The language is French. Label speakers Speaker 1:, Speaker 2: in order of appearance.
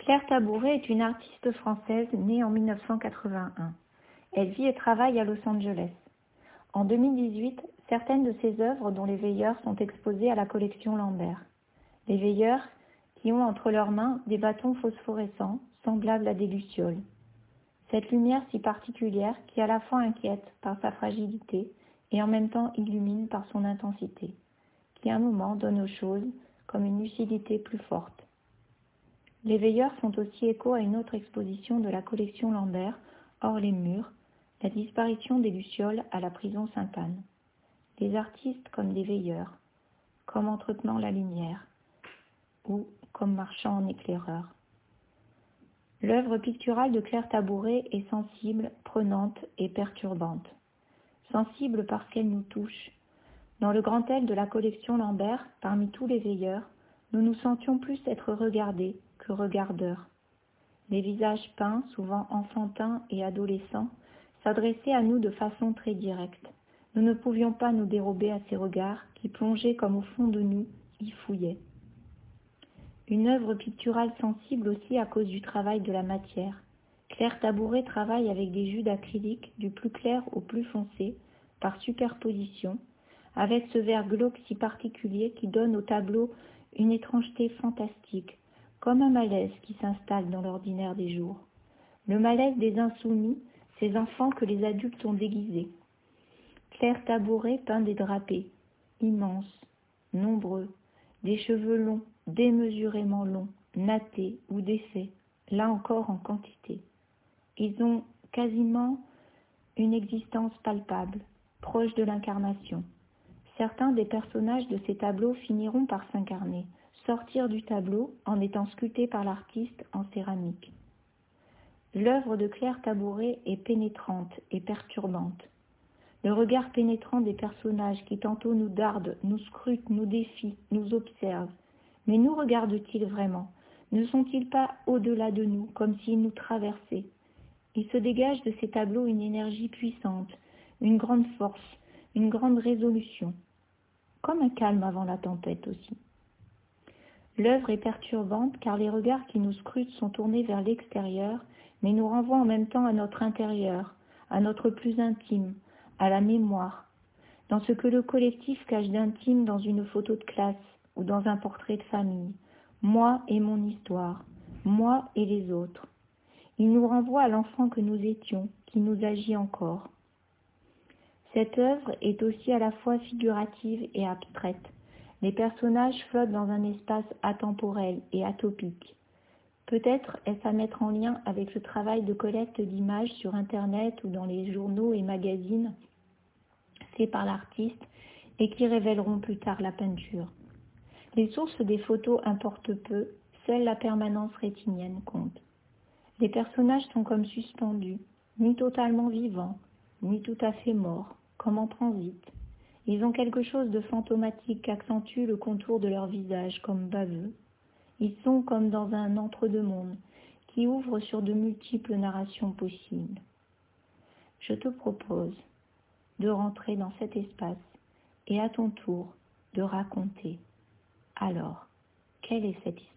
Speaker 1: Claire Tabouret est une artiste française née en 1981. Elle vit et travaille à Los Angeles. En 2018, certaines de ses œuvres, dont Les Veilleurs, sont exposées à la collection Lambert. Les Veilleurs, qui ont entre leurs mains des bâtons phosphorescents, semblables à des lucioles. Cette lumière si particulière qui à la fois inquiète par sa fragilité et en même temps illumine par son intensité, qui à un moment donne aux choses comme une lucidité plus forte. Les Veilleurs font aussi écho à une autre exposition de la collection Lambert, Hors les murs, la disparition des lucioles à la prison Sainte-Anne. Des artistes comme des veilleurs, comme entretenant la lumière, ou comme marchant en éclaireur. L'œuvre picturale de Claire Tabouret est sensible, prenante et perturbante. Sensible parce qu'elle nous touche. Dans le grand L de la collection Lambert, parmi tous les veilleurs, nous nous sentions plus être regardés que regardeurs. Les visages peints, souvent enfantins et adolescents, s'adressaient à nous de façon très directe. Nous ne pouvions pas nous dérober à ces regards qui, plongés comme au fond de nous, y fouillaient. Une œuvre picturale sensible aussi à cause du travail de la matière. Claire Tabouret travaille avec des jus d'acrylique du plus clair au plus foncé, par superposition, avec ce vert glauque si particulier qui donne au tableau une étrangeté fantastique, comme un malaise qui s'installe dans l'ordinaire des jours. Le malaise des insoumis, ces enfants que les adultes ont déguisés. Claire Tabouret peint des drapés, immenses, nombreux, des cheveux longs, démesurément longs, nattés ou défaits, là encore en quantité. Ils ont quasiment une existence palpable, proche de l'incarnation. Certains des personnages de ces tableaux finiront par s'incarner, sortir du tableau en étant sculptés par l'artiste en céramique. L'œuvre de Claire Tabouret est pénétrante et perturbante. Le regard pénétrant des personnages qui tantôt nous dardent, nous scrutent, nous défient, nous observent. Mais nous regardent-ils vraiment? Ne sont-ils pas au-delà de nous, comme s'ils nous traversaient? Il se dégage de ces tableaux une énergie puissante, une grande force, une grande résolution, comme un calme avant la tempête aussi. L'œuvre est perturbante car les regards qui nous scrutent sont tournés vers l'extérieur, mais nous renvoient en même temps à notre intérieur, à notre plus intime, à la mémoire, dans ce que le collectif cache d'intime dans une photo de classe ou dans un portrait de famille, moi et mon histoire, moi et les autres. Il nous renvoie à l'enfant que nous étions, qui nous agit encore. Cette œuvre est aussi à la fois figurative et abstraite. Les personnages flottent dans un espace atemporel et atopique. Peut-être est-ce à mettre en lien avec ce travail de collecte d'images sur Internet ou dans les journaux et magazines faits par l'artiste et qui révéleront plus tard la peinture. Les sources des photos importent peu, seule la permanence rétinienne compte. Les personnages sont comme suspendus, ni totalement vivants, ni tout à fait morts, comme en transit. Ils ont quelque chose de fantomatique qu'accentue le contour de leur visage comme baveux. Ils sont comme dans un entre-deux-mondes qui ouvre sur de multiples narrations possibles. Je te propose de rentrer dans cet espace et à ton tour de raconter. Alors, quelle est cette histoire ?